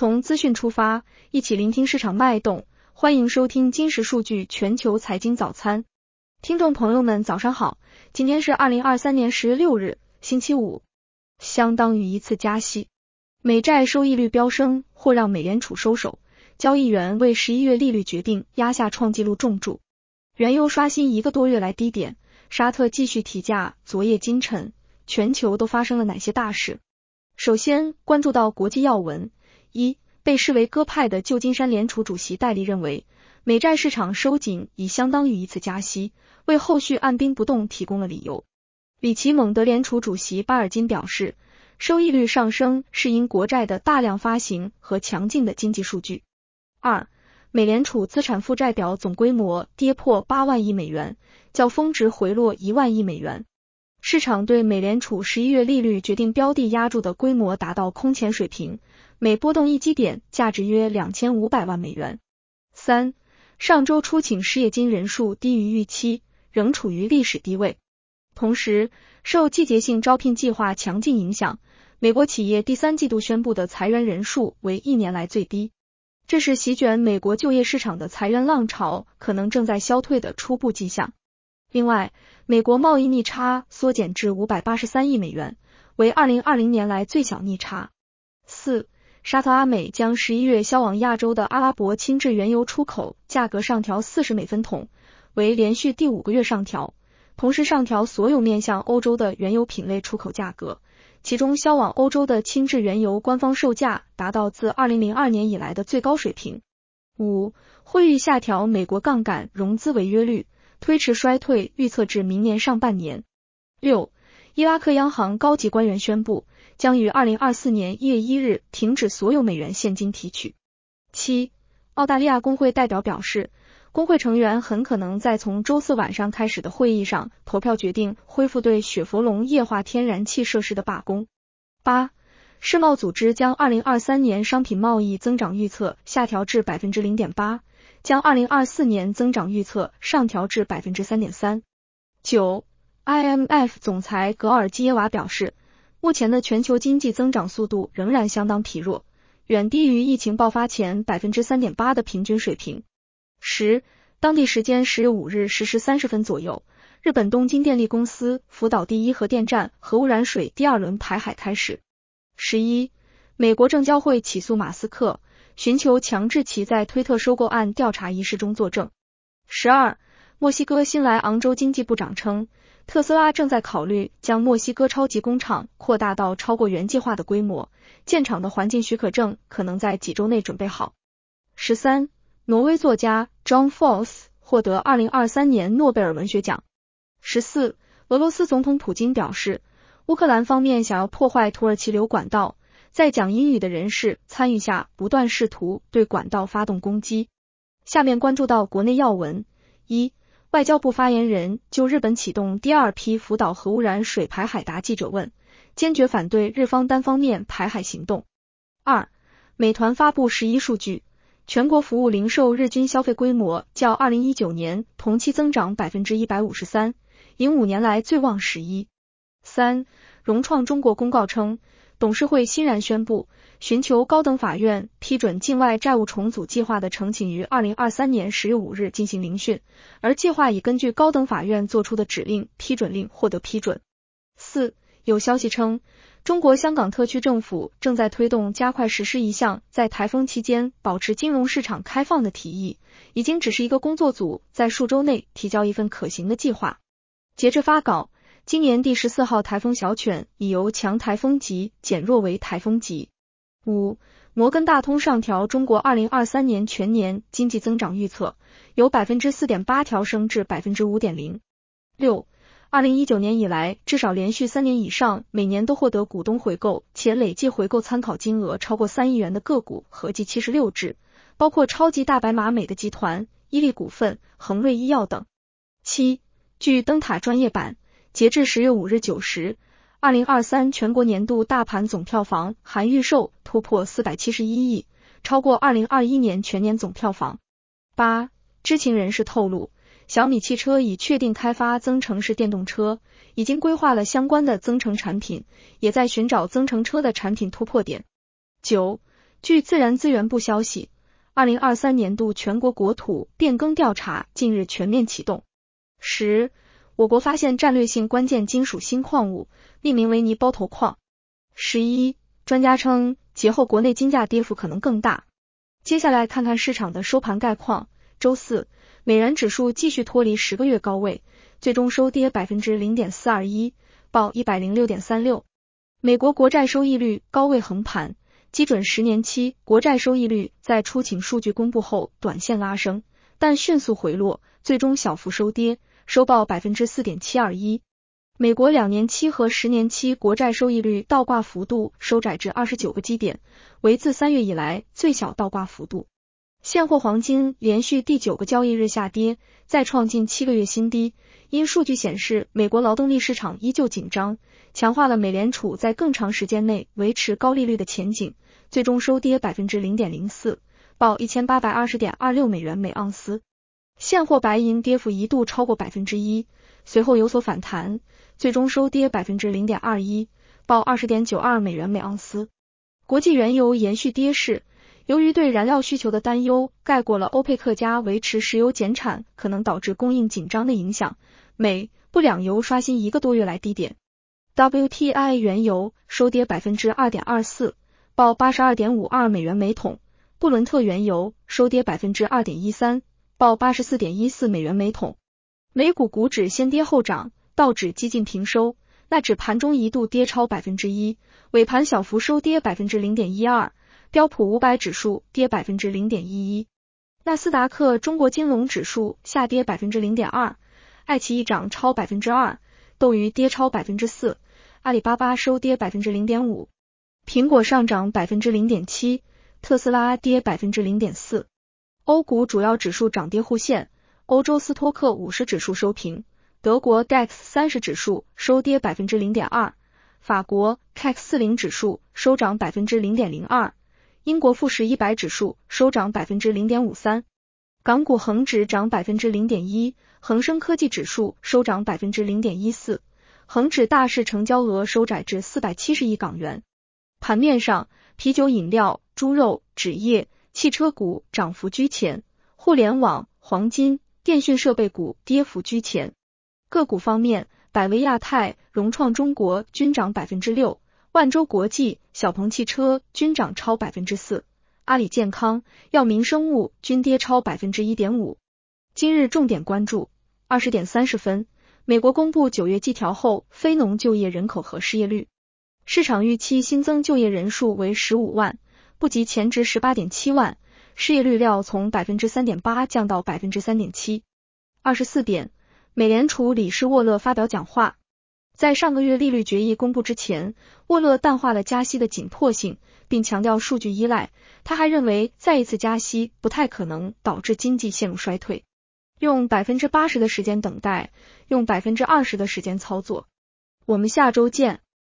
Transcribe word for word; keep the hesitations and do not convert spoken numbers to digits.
从资讯出发，一起聆听市场脉动。欢迎收听金石数据全球财经早餐。听众朋友们早上好，今天是二零二三年十月六日，星期五。相当于一次加息，美债收益率飙升或让美联储收手，交易员为十一月利率决定压下创纪录重注。原油刷新一个多月来低点，沙特继续提价，昨夜今晨，全球都发生了哪些大事？首先关注到国际要闻。一、被视为鸽派的旧金山联储主席戴利认为，美债市场收紧已相当于一次加息，为后续按兵不动提供了理由。里奇蒙德联储主席巴尔金表示，收益率上升是因国债的大量发行和强劲的经济数据。二、美联储资产负债表总规模跌破八万亿美元，较峰值回落一万亿美元。市场对美联储十一月利率决定标的押注的规模达到空前水平，每波动一基点价值约两千五百万美元。三、上周初请失业金人数低于预期，仍处于历史低位。同时，受季节性招聘计划强劲影响，美国企业第三季度宣布的裁员人数为一年来最低。这是席卷美国就业市场的裁员浪潮可能正在消退的初步迹象。另外，美国贸易逆差缩减至五百八十三亿美元，为二零二零年来最小逆差。四、沙特阿美将十一月销往亚洲的阿拉伯轻质原油出口价格上调四十美分桶，为连续第五个月上调，同时上调所有面向欧洲的原油品类出口价格，其中销往欧洲的轻质原油官方售价达到自二零零二年以来的最高水平。五、会议下调美国杠杆融资违约率，推迟衰退预测至明年上半年。六、伊拉克央行高级官员宣布，将于二零二四年一月一日停止所有美元现金提取。七、澳大利亚工会代表表示，工会成员很可能在从周四晚上开始的会议上投票决定恢复对雪佛龙液化天然气设施的罢工。八、世贸组织将二零二三年商品贸易增长预测下调至 百分之零点八， 将二零二四年增长预测上调至 百分之三点三。九、I M F 总裁格尔基耶娃表示，目前的全球经济增长速度仍然相当疲弱，远低于疫情爆发前 百分之三点八 的平均水平。十、当地时间十月五日十时三十分左右，日本东京电力公司福岛第一核电站核污染水第二轮排海开始。十一、美国证交会起诉马斯克，寻求强制其在推特收购案调查一事中作证。十二、墨西哥新来昂州经济部长称，特斯拉正在考虑将墨西哥超级工厂扩大到超过原计划的规模，建厂的环境许可证可能在几周内准备好。十三、挪威作家 John Fosse 获得二零二三年诺贝尔文学奖。十四、俄罗斯总统普京表示，乌克兰方面想要破坏土耳其流管道，在讲英语的人士参与下不断试图对管道发动攻击。下面关注到国内要闻。一、外交部发言人就日本启动第二批福岛核污染水排海答记者问，坚决反对日方单方面排海行动。二、美团发布十一数据，全国服务零售日均消费规模较二零一九年同期增长 百分之一百五十三， 迎五年来最旺十一。三、融创中国公告称，董事会欣然宣布，寻求高等法院批准境外债务重组计划的呈请于二零二三年十月五日进行聆讯，而计划已根据高等法院作出的指令批准令获得批准。四、有消息称，中国香港特区政府正在推动加快实施一项在台风期间保持金融市场开放的提议，已经只是一个工作组在数周内提交一份可行的计划。截至发稿，今年第十四号台风小犬已由强台风级减弱为台风级。五、摩根大通上调中国二零二三年全年经济增长预测，由 百分之四点八 调升至 百分之五点零。六、二零一九年以来至少连续三年以上每年都获得股东回购且累计回购参考金额超过三亿元的个股合计七十六只，包括超级大白马美的集团、伊利股份、恒瑞医药等。七、据灯塔专业版，截至十月五日九时，二零二三全国年度大盘总票房含预售突破四百七十一亿，超过二零二一年全年总票房。八、知情人士透露，小米汽车已确定开发增程式电动车，已经规划了相关的增程产品，也在寻找增程车的产品突破点。九、 据自然资源部消息，二零二三年度全国国土变更调查近日全面启动。十，我国发现战略性关键金属新矿物，命名为泥包头矿。十一，专家称节后国内金价跌幅可能更大。接下来看看市场的收盘概况。周四，美元指数继续脱离十个月高位，最终收跌 百分之零点四二一， 报 一百零六点三六。美国国债收益率高位横盘，基准十年期国债收益率在出勤数据公布后短线拉升，但迅速回落，最终小幅收跌，收报 百分之四点七二一。美国两年期和十年期国债收益率倒挂幅度收窄至二十九个基点，为自三月以来最小倒挂幅度。现货黄金连续第九个交易日下跌，再创近七个月新低，因数据显示美国劳动力市场依旧紧张，强化了美联储在更长时间内维持高利率的前景，最终收跌 百分之零点零四， 报 一千八百二十点二六美元每盎司。现货白银跌幅一度超过 百分之一， 随后有所反弹，最终收跌 百分之零点二一， 报 二十点九二美元每盎司。国际原油延续跌势，由于对燃料需求的担忧盖过了欧佩克加维持石油减产可能导致供应紧张的影响，美布两油刷新一个多月来低点。W T I 原油收跌 百分之二点二四， 报 八十二点五二美元每桶。布伦特原油收跌 百分之二点一三， 报 八十四点一四美元每桶。美股股指先跌后涨，道指几近平收，纳指盘中一度跌超 百分之一， 尾盘小幅收跌 百分之零点一二，标普五百指数跌 百分之零点一一， 纳斯达克中国金融指数下跌 百分之零点二， 爱奇艺涨超 百分之二， 斗鱼跌超 百分之四， 阿里巴巴收跌 百分之零点五， 苹果上涨 百分之零点七， 特斯拉跌 百分之零点四。 欧股主要指数涨跌互现，欧洲斯托克五十指数收平，德国 D A X 三十指数收跌 百分之零点二， 法国 C A C 四十指数收涨 百分之零点零二，英国富时一百指数收涨 百分之零点五三， 港股恒指涨 百分之零点一， 恒生科技指数收涨 百分之零点一四， 恒指大市成交额收窄至四百七十亿港元。盘面上，啤酒饮料、猪肉、纸业、汽车股涨幅居前，互联网、黄金、电讯设备股跌幅居前。个股方面，百威亚太、融创中国均涨 百分之六，万洲国际、小鹏汽车均涨超 百分之四， 阿里健康、药明生物均跌超 百分之一点五。 今日重点关注，二十点三十分，美国公布九月季调后非农就业人口和失业率，市场预期新增就业人数为十五万，不及前值 十八点七万，失业率料从 百分之三点八 降到 百分之三点七。 二十四点，美联储理事沃勒发表讲话。在上个月利率决议公布之前，沃勒淡化了加息的紧迫性，并强调数据依赖。他还认为再一次加息不太可能导致经济陷入衰退。用 百分之八十 的时间等待，用 百分之二十 的时间操作。我们下周见。